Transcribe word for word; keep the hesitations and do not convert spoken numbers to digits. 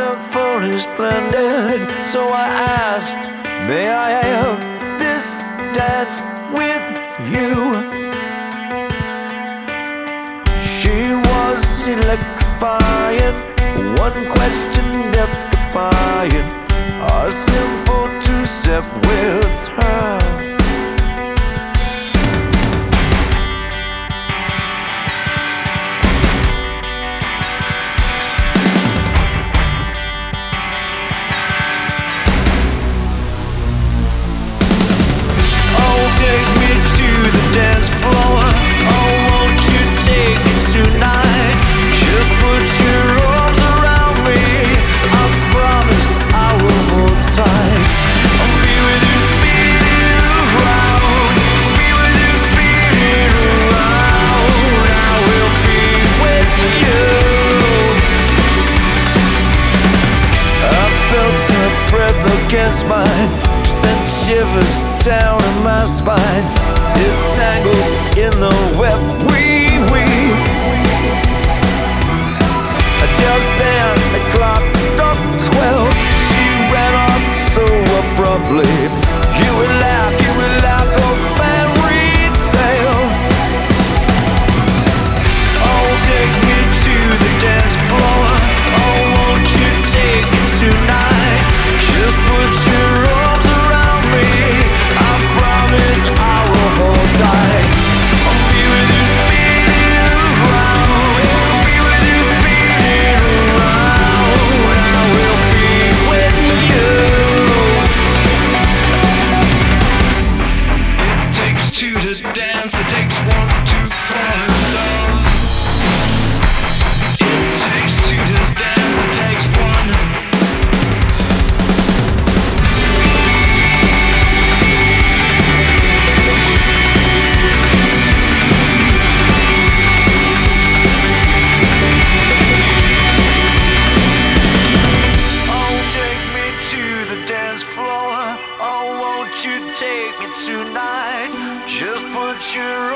felt fully splendid, so I asked, may I have this dance with you? She was electrifying, one question death-defying, a simple two-step with her. Take me to the dance floor. Oh, won't you take me tonight? Just put your arms around me. I promise I will hold tight. I'll be with you spinning around. Be with you spinning around. I will be with you. I felt her breath against mine, sent shivers down in my spine. It tangled in the web we weave. Just then the clock struck twelve. She ran off so abruptly. You would laugh, you would laugh, go fairy tale. Oh, take me to the dance floor. Oh, won't you take me tonight? Just put your arms around me. I promise I will hold tight. I'll be with you spinning around. I'll be with you spinning around. I will be with you. It takes two to dance, it takes one to fall in love. It takes two to dance, it takes one. Floor. Oh, won't you take me tonight? Just put your